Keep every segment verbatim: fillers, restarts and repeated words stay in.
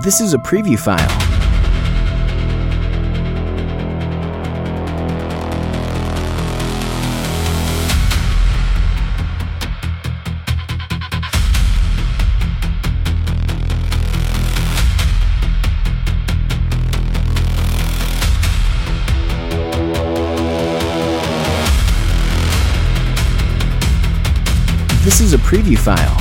This is a preview file. This is a preview file.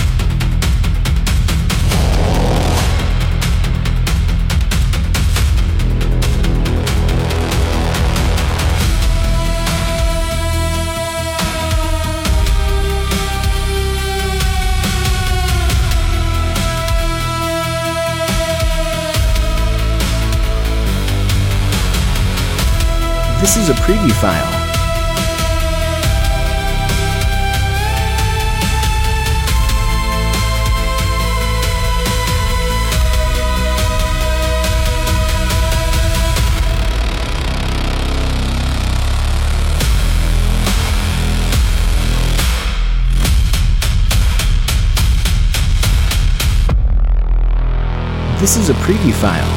This is a preview file. This is a preview file.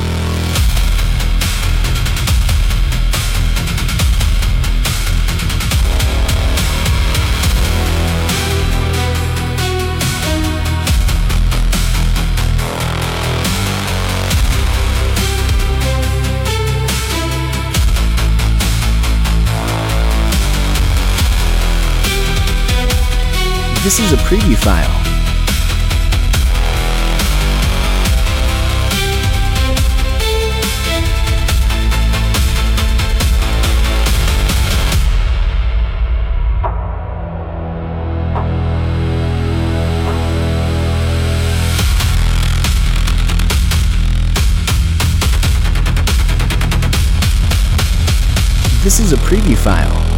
This is a preview file. This is a preview file.